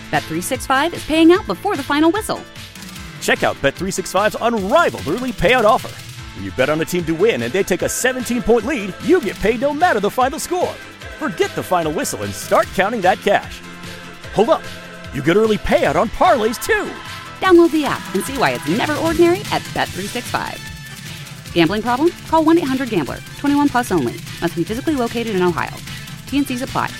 Bet365 is paying out before the final whistle. Check out Bet365's unrivaled early payout offer. When you bet on a team to win and they take a 17-point lead, you get paid no matter the final score. Forget the final whistle and start counting that cash. Hold up. You get early payout on parlays, too. Download the app and see why it's never ordinary at Bet365. Gambling problem? Call 1-800-GAMBLER. 21 plus only. Must be physically located in Ohio. T&Cs apply.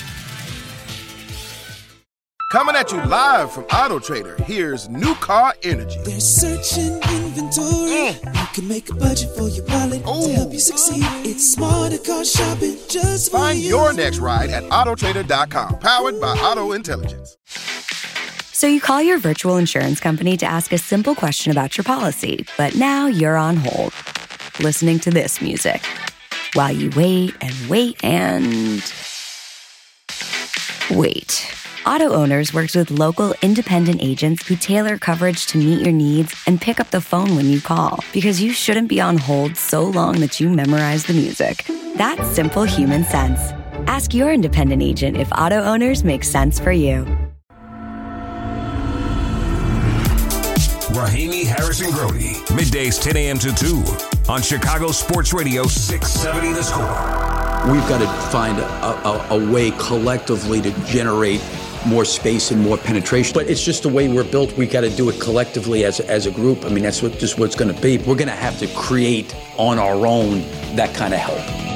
Coming at you live from Auto Trader, here's New Car Energy. They're searching inventory. You can make a budget for your wallet to help you succeed. It's smarter car shopping just for Find you. your next ride at autotrader.com. Powered by Auto Intelligence. So you call your virtual insurance company to ask a simple question about your policy, but now you're on hold, listening to this music, while you wait and wait and wait. Auto Owners works with local independent agents who tailor coverage to meet your needs and pick up the phone when you call, because you shouldn't be on hold so long that you memorize the music. That's simple human sense. Ask your independent agent if Auto Owners makes sense for you. Rahimi Harrison Grody, middays 10 a.m. to 2 on Chicago Sports Radio 670 The Score. We've got to find a way collectively to generate more space and more penetration. But it's just the way we're built. We got to do it collectively as a group. I mean, that's what it's going to be. We're going to have to create on our own that kind of help.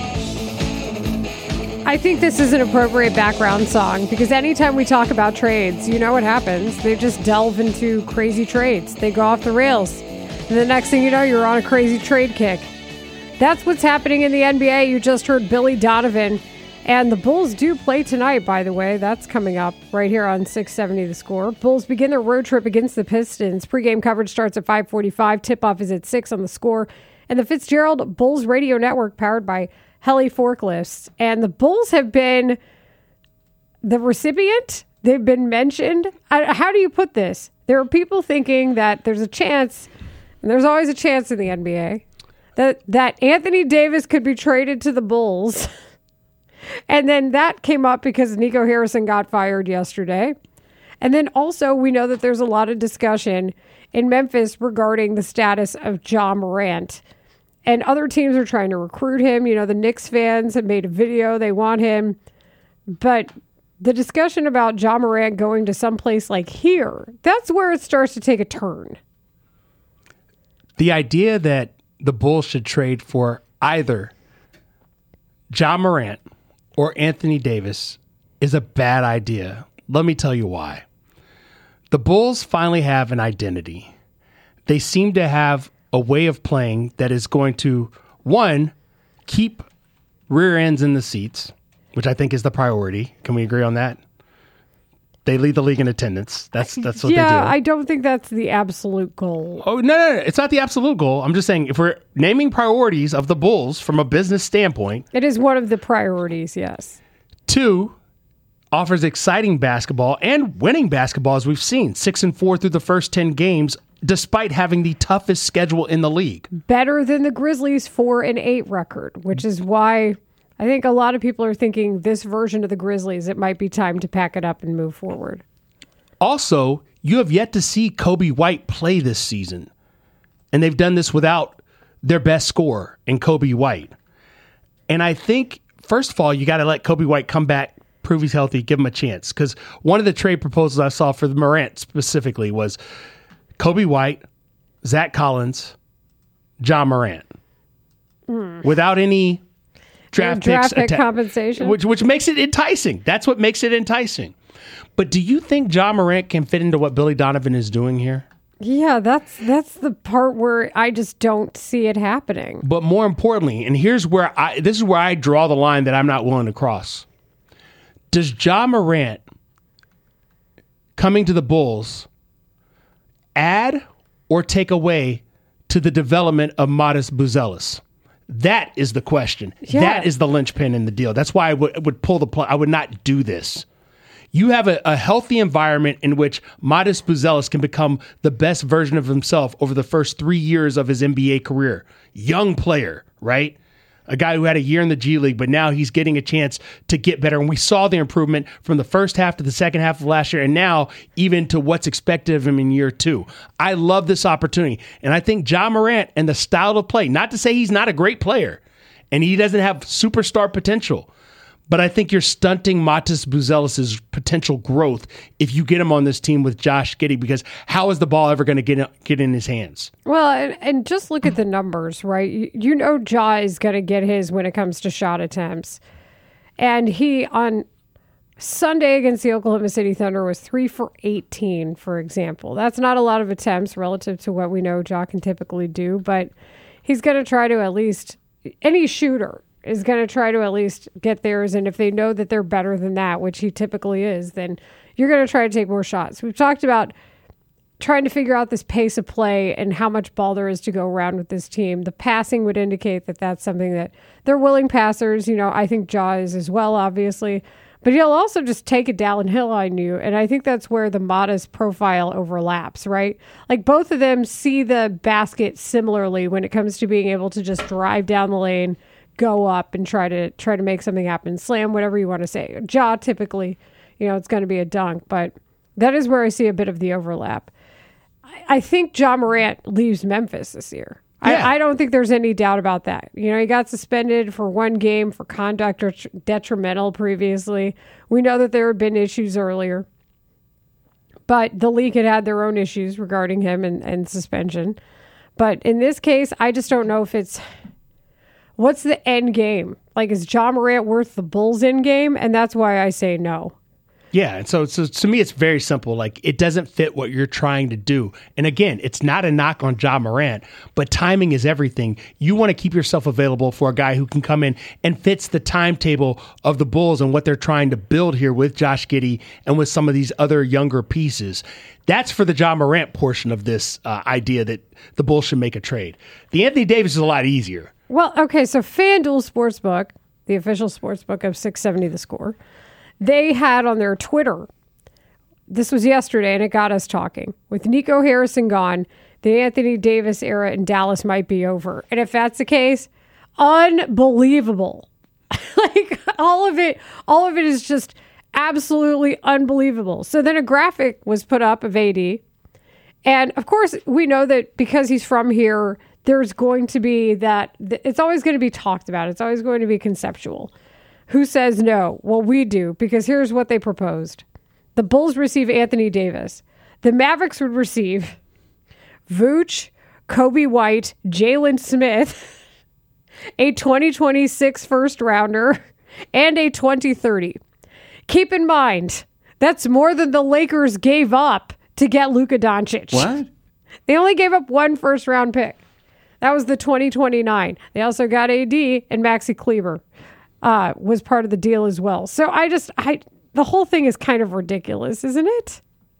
I think this is an appropriate background song because anytime we talk about trades, you know what happens. They just delve into crazy trades. They go off the rails. And the next thing you know, you're on a crazy trade kick. That's what's happening in the NBA. You just heard Billy Donovan. And the Bulls do play tonight, by the way. That's coming up right here on 670 The Score. Bulls begin their road trip against the Pistons. Pre-game coverage starts at 5:45. Tip-off is at 6 on The Score. And the Fitzgerald Bulls Radio Network, powered by Heli Forklifts. And the Bulls have been the recipient. They've been mentioned. How do you put this? There are people thinking that there's a chance, and there's always a chance in the NBA, that Anthony Davis could be traded to the Bulls. And then that came up because Nico Harrison got fired yesterday. And then also we know that there's a lot of discussion in Memphis regarding the status of Ja Morant. And other teams are trying to recruit him. You know, the Knicks fans have made a video. They want him. But the discussion about Ja Morant going to someplace like here, that's where it starts to take a turn. The idea that the Bulls should trade for either Ja Morant or Anthony Davis is a bad idea. Let me tell you why. The Bulls finally have an identity. They seem to have a way of playing that is going to, one, keep rear ends in the seats, which I think is the priority. Can we agree on that? They lead the league in attendance. That's what they do. Yeah, I don't think that's the absolute goal. Oh, no. It's not the absolute goal. I'm just saying if we're naming priorities of the Bulls from a business standpoint. It is one of the priorities, yes. 2, offers exciting basketball and winning basketball, as we've seen. 6-4 through the first 10 games, despite having the toughest schedule in the league. Better than the Grizzlies' 4-8 record, which is why I think a lot of people are thinking this version of the Grizzlies, it might be time to pack it up and move forward. Also, you have yet to see Kobe White play this season. And they've done this without their best scorer in Kobe White. And I think, first of all, you got to let Kobe White come back, prove he's healthy, give him a chance. Because one of the trade proposals I saw for the Morant specifically was Kobe White, Zach Collins, Ja Morant. Without any draft pick compensation, which makes it enticing. That's what makes it enticing. But do you think Ja Morant can fit into what Billy Donovan is doing here? Yeah, that's the part where I just don't see it happening. But more importantly, and this is where I draw the line that I'm not willing to cross. Does Ja Morant coming to the Bulls add or take away to the development of Modest Buzelis? That is the question. Yeah. That is the linchpin in the deal. That's why I would pull the plug. I would not do this. You have a healthy environment in which Modest Buzelis can become the best version of himself over the first 3 years of his NBA career. Young player, right? a guy who had a year in the G League, but now he's getting a chance to get better. And we saw the improvement from the first half to the second half of last year, and now even to what's expected of him in year 2. I love this opportunity. And I think Ja Morant and the style of play, not to say he's not a great player, and he doesn't have superstar potential, but I think you're stunting Matas Buzelis' potential growth if you get him on this team with Josh Giddey, because how is the ball ever going to get in his hands? Well, and just look at the numbers, right? You know Ja is going to get his when it comes to shot attempts. And he, on Sunday against the Oklahoma City Thunder, was 3 for 18, for example. That's not a lot of attempts relative to what we know Ja can typically do, but he's going to try to at least, any shooter is going to try to at least get theirs. And if they know that they're better than that, which he typically is, then you're going to try to take more shots. We've talked about trying to figure out this pace of play and how much ball there is to go around with this team. The passing would indicate that that's something that they're willing passers. You know, I think Ja is as well, obviously. But he'll also just take it downhill on you. And I think that's where the Matas profile overlaps, right? Like both of them see the basket similarly when it comes to being able to just drive down the lane, go up and try to make something happen, slam, whatever you want to say. Ja, typically, you know, it's going to be a dunk, but that is where I see a bit of the overlap. I think Ja Morant leaves Memphis this year. Yeah. I don't think there's any doubt about that. You know, he got suspended for 1 game for conduct detrimental previously. We know that there had been issues earlier, but the league had their own issues regarding him and suspension. But in this case, I just don't know if it's, what's the end game? Like, is Ja Morant worth the Bulls' end game? And that's why I say no. Yeah, and so to me, it's very simple. Like, it doesn't fit what you're trying to do. And again, it's not a knock on Ja Morant, but timing is everything. You want to keep yourself available for a guy who can come in and fits the timetable of the Bulls and what they're trying to build here with Josh Giddey and with some of these other younger pieces. That's for the Ja Morant portion of this idea that the Bulls should make a trade. The Anthony Davis is a lot easier. Well, okay, so FanDuel Sportsbook, the official sportsbook of 670 The Score, they had on their Twitter, this was yesterday, and it got us talking. With Nico Harrison gone, the Anthony Davis era in Dallas might be over. And if that's the case, unbelievable. Like, all of it is just absolutely unbelievable. So then a graphic was put up of AD. And of course, we know that because he's from here, there's going to be that, it's always going to be talked about. It's always going to be conceptual. Who says no? Well, we do, because here's what they proposed. The Bulls receive Anthony Davis. The Mavericks would receive Vooch, Kobe White, Jalen Smith, a 2026 first rounder, and a 2030. Keep in mind, that's more than the Lakers gave up to get Luka Doncic. What? They only gave up 1 first round pick. That was the 2029. They also got AD, and Maxi Kleber was part of the deal as well. So the whole thing is kind of ridiculous, isn't it?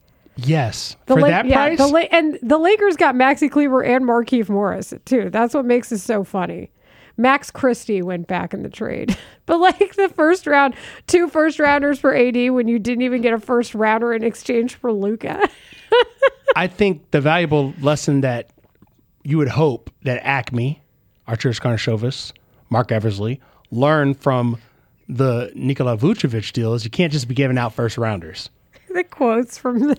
Yes. For that price? And the Lakers got Maxi Kleber and Markieff Morris, too. That's what makes it so funny. Max Christie went back in the trade. But like the first round, 2 first rounders for AD when you didn't even get a first rounder in exchange for Luka. I think the valuable lesson that you would hope that Acme, Arturas Karnisovas, Mark Eversley, learn from the Nikola Vucevic deal is you can't just be giving out first rounders. The quotes from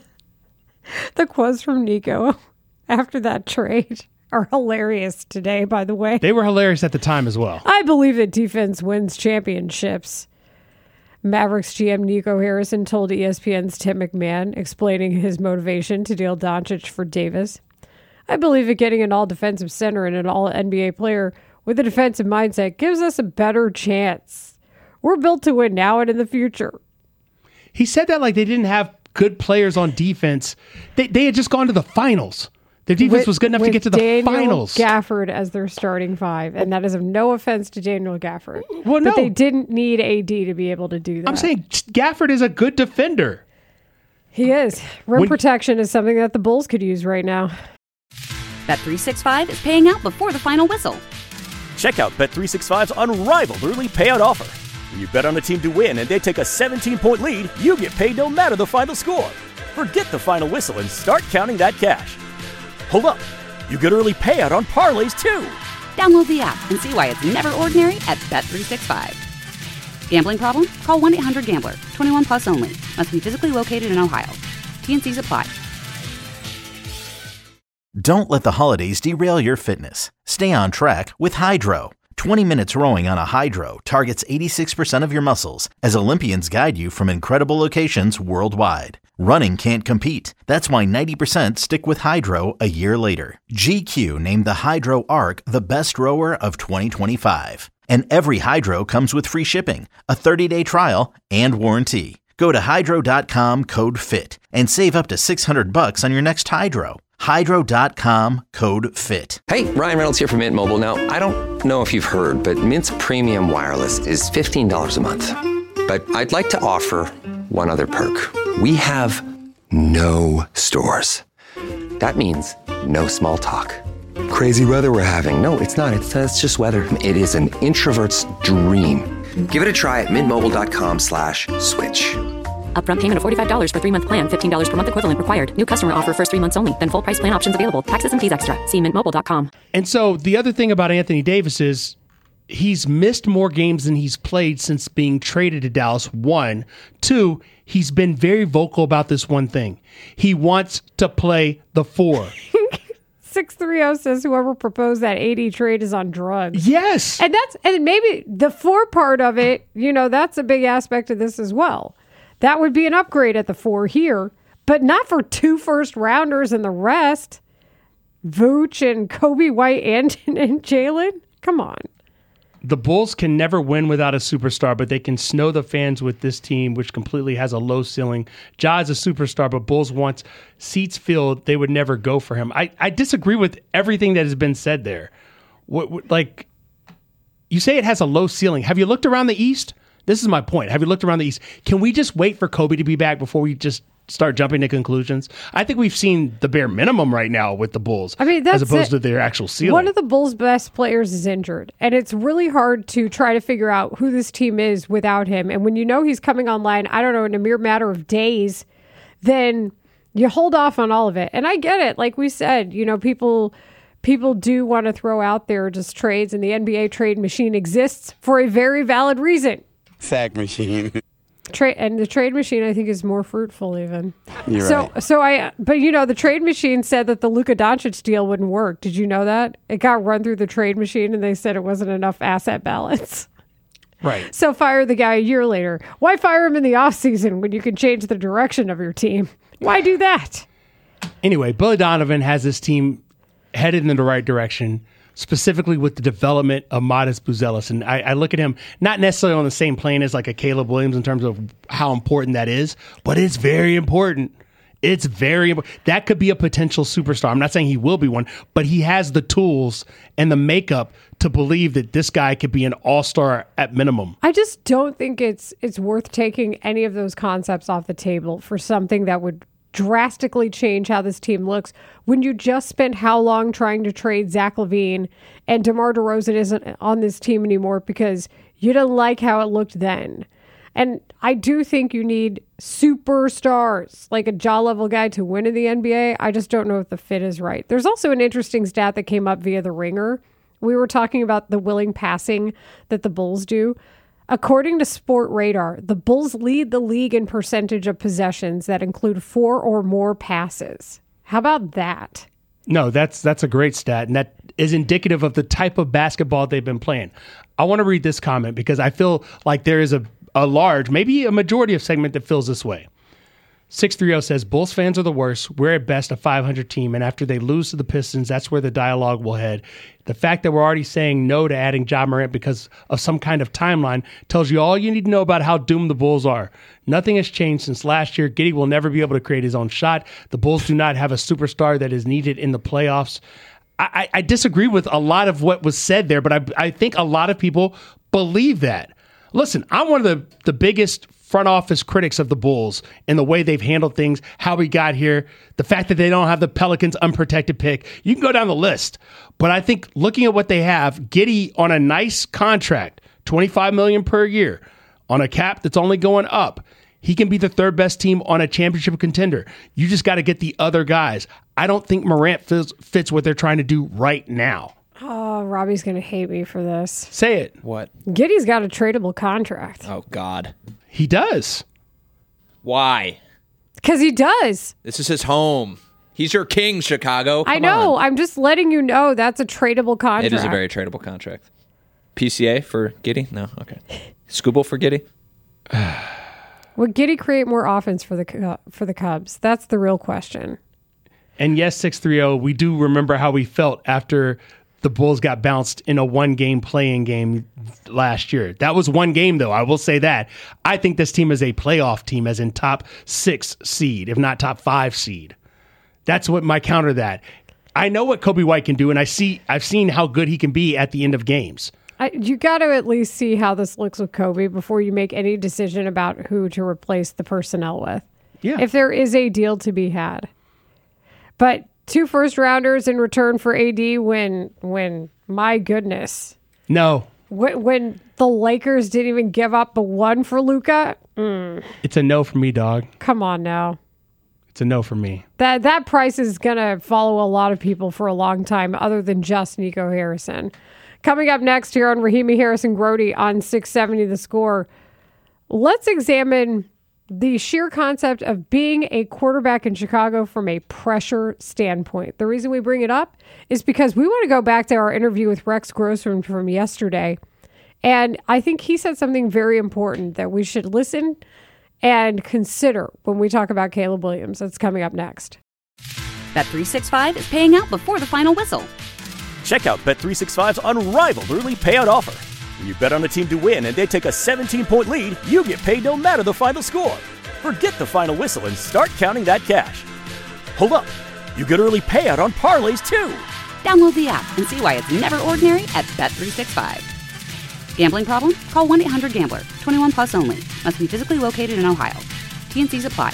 Nico after that trade are hilarious today, by the way. They were hilarious at the time as well. I believe that defense wins championships. Mavericks GM Nico Harrison told ESPN's Tim McMahon, explaining his motivation to deal Doncic for Davis. I believe that getting an all-defensive center and an all-NBA player with a defensive mindset gives us a better chance. We're built to win now and in the future. He said that like they didn't have good players on defense. They had just gone to the finals. Their defense was good enough to get to the finals. Gafford as their starting 5, and that is of no offense to Daniel Gafford. Well, no. But they didn't need AD to be able to do that. I'm saying Gafford is a good defender. He is. Rim protection is something that the Bulls could use right now. Bet365 is paying out before the final whistle. Check out Bet365's unrivaled early payout offer. When you bet on a team to win and they take a 17-point lead, you get paid no matter the final score. Forget the final whistle and start counting that cash. Hold up. You get early payout on parlays, too. Download the app and see why it's never ordinary at Bet365. Gambling problem? Call 1-800-GAMBLER. 21 plus only. Must be physically located in Ohio. T&Cs apply. Don't let the holidays derail your fitness. Stay on track with Hydro. 20 minutes rowing on a Hydro targets 86% of your muscles as Olympians guide you from incredible locations worldwide. Running can't compete. That's why 90% stick with Hydro a year later. GQ named the Hydro Arc the best rower of 2025. And every Hydro comes with free shipping, a 30-day trial, and warranty. Go to hydro.com, code FIT, and save up to $600 on your next Hydro. Hydro.com, code FIT. Hey, Ryan Reynolds here from Mint Mobile. Now, I don't know if you've heard, but Mint's premium wireless is $15 a month. But I'd like to offer one other perk. We have no stores. That means no small talk. Crazy weather we're having. No, it's not. It's just weather. It is an introvert's dream. Give it a try at mintmobile.com/switch. Upfront payment of $45 for 3-month plan. $15 per month equivalent required. New customer offer first 3 months only. Then full price plan options available. Taxes and fees extra. See mintmobile.com. And so the other thing about Anthony Davis is he's missed more games than he's played since being traded to Dallas. 1. 2, he's been very vocal about this one thing. He wants to play the 4. 630 says whoever proposed that 80 trade is on drugs. Yes. And maybe the 4 part of it, that's a big aspect of this as well. That would be an upgrade at the 4 here, but not for 2 first-rounders and the rest. Vooch and Kobe White and Jalen? Come on. The Bulls can never win without a superstar, but they can snow the fans with this team, which completely has a low ceiling. Ja is a superstar, but Bulls wants seats filled. They would never go for him. I disagree with everything that has been said there. Like, you say it has a low ceiling. Have you looked around the East? This is my point. Have you looked around the East? Can we just wait for Kobe to be back before we just start jumping to conclusions? I think we've seen the bare minimum right now with the Bulls, as opposed to their actual ceiling. One of the Bulls' best players is injured, and it's really hard to try to figure out who this team is without him. And when you know he's coming online, I don't know, in a mere matter of days, then you hold off on all of it. And I get it. Like we said, people do want to throw out there just trades, and the NBA trade machine exists for a very valid reason. Sack machine. And the trade machine, I think, is more fruitful even. You're right. But the trade machine said that the Luka Doncic deal wouldn't work. Did you know that? It got run through the trade machine and they said it wasn't enough asset balance. Right. So fire the guy a year later. Why fire him in the offseason when you can change the direction of your team? Why do that? Anyway, Billy Donovan has this team headed in the right direction, specifically with the development of Modest Buzelis. And I look at him not necessarily on the same plane as like a Caleb Williams in terms of how important that is, but it's very important. It's very important. That could be a potential superstar. I'm not saying he will be one, but he has the tools and the makeup to believe that this guy could be an all-star at minimum. I just don't think it's worth taking any of those concepts off the table for something that would drastically change how this team looks when you just spent how long trying to trade Zach LaVine and DeMar DeRozan isn't on this team anymore because you didn't like how it looked then. And I do think you need superstars, like a Ja-level guy to win in the NBA. I just don't know if the fit is right. There's also an interesting stat that came up via The Ringer. We were talking about the willing passing that the Bulls do. According to Sport Radar, the Bulls lead the league in percentage of possessions that include 4 or more passes. How about that? No, that's a great stat, and that is indicative of the type of basketball they've been playing. I want to read this comment because I feel like there is a large, maybe a majority of segment that feels this way. 630 says, Bulls fans are the worst. We're at best a 500 team, and after they lose to the Pistons, that's where the dialogue will head. The fact that we're already saying no to adding Ja Morant because of some kind of timeline tells you all you need to know about how doomed the Bulls are. Nothing has changed since last year. Giddey will never be able to create his own shot. The Bulls do not have a superstar that is needed in the playoffs. I disagree with a lot of what was said there, but I think a lot of people believe that. Listen, I'm one of the biggest front office critics of the Bulls and the way they've handled things, how we got here, the fact that they don't have the Pelicans unprotected pick. You can go down the list. But I think looking at what they have, Giddey on a nice contract, $25 million per year, on a cap that's only going up, he can be the third best team on a championship contender. You just got to get the other guys. I don't think Morant fits what they're trying to do right now. Oh, Robbie's going to hate me for this. Say it. What? Giddey's got a tradable contract. Oh, God. He does. Why? Because he does. This is his home. He's your king, Chicago. I Come know. on. I'm just letting you know that's a tradable contract. It is a very tradable contract. PCA for Giddey? No? Okay. Skubal for Giddey? Would Giddey create more offense for the Cubs? That's the real question. And yes, 630, we do remember how we felt after the Bulls got bounced in a one-game play-in game last year. That was one game, though. I will say that. I think this team is a playoff team, as in top 6 seed, if not top 5 seed. That's what my counter that. I know what Kobe White can do, and I've seen how good he can be at the end of games. You got to at least see how this looks with Kobe before you make any decision about who to replace the personnel with. Yeah. If there is a deal to be had. But 2 first-rounders in return for AD when my goodness. No. When the Lakers didn't even give up the 1 for Luka. It's a no for me, dog. Come on now. It's a no for me. That price is going to follow a lot of people for a long time other than just Nico Harrison. Coming up next here on Rahimi Harrison-Grody on 670 The Score, let's examine the sheer concept of being a quarterback in Chicago from a pressure standpoint. The reason we bring it up is because we want to go back to our interview with Rex Grossman from yesterday. And I think he said something very important that we should listen and consider when we talk about Caleb Williams. That's coming up next. Bet365 is paying out before the final whistle. Check out Bet365's unrivaled early payout offer. When you bet on a team to win and they take a 17-point lead, you get paid no matter the final score. Forget the final whistle and start counting that cash. Hold up. You get early payout on parlays, too. Download the app and see why it's never ordinary at Bet365. Gambling problem? Call 1-800-GAMBLER. 21 plus only. Must be physically located in Ohio. T&Cs apply.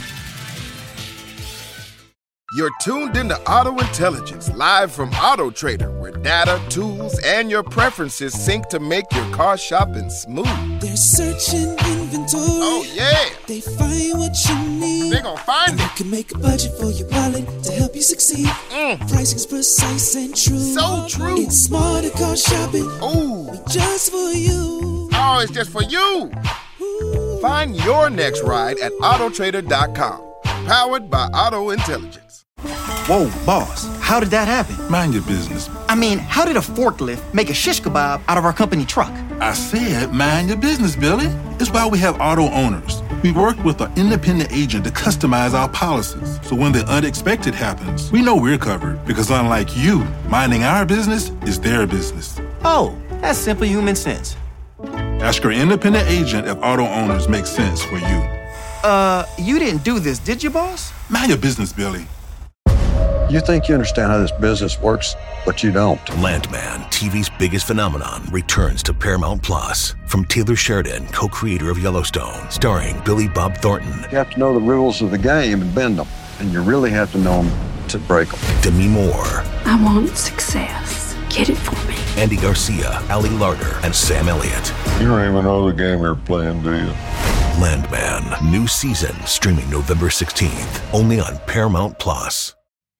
You're tuned into Auto Intelligence, live from Auto Trader, where data, tools, and your preferences sync to make your car shopping smooth. They're searching inventory. Oh, yeah. They find what you need. They're gonna find it. You can make a budget for your wallet to help you succeed. Pricing's precise and true. So true. It's smarter car shopping. Ooh. Just for you. Oh, it's just for you. Ooh. Find your next ride at autotrader.com. Powered by Auto Intelligence. Whoa, boss, how did that happen? Mind your business. I mean, how did a forklift make a shish kebab out of our company truck? I said mind your business, Billy. It's why we have auto owners. We work with an independent agent to customize our policies. So when the unexpected happens, we know we're covered. Because unlike you, minding our business is their business. Oh, that's simple human sense. Ask your independent agent if auto owners make sense for you. You didn't do this, did you, boss? Mind your business, Billy. You think you understand how this business works, but you don't. Landman, TV's biggest phenomenon, returns to Paramount Plus. From Taylor Sheridan, co-creator of Yellowstone, starring Billy Bob Thornton. You have to know the rules of the game and bend them, and you really have to know them to break them. Demi Moore. I want success. Get it for me. Andy Garcia, Ali Larder, and Sam Elliott. You don't even know the game you're playing, do you? Landman, new season, streaming November 16th, only on Paramount Plus.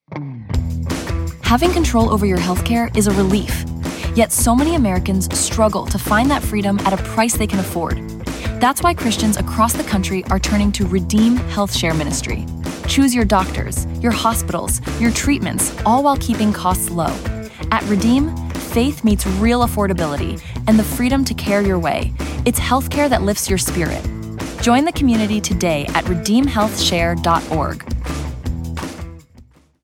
Having control over your healthcare is a relief. Yet so many Americans struggle to find that freedom at a price they can afford. That's why Christians across the country are turning to Redeem Health Share Ministry. Choose your doctors, your hospitals, your treatments, all while keeping costs low. At Redeem, faith meets real affordability and the freedom to care your way. It's healthcare that lifts your spirit. Join the community today at redeemhealthshare.org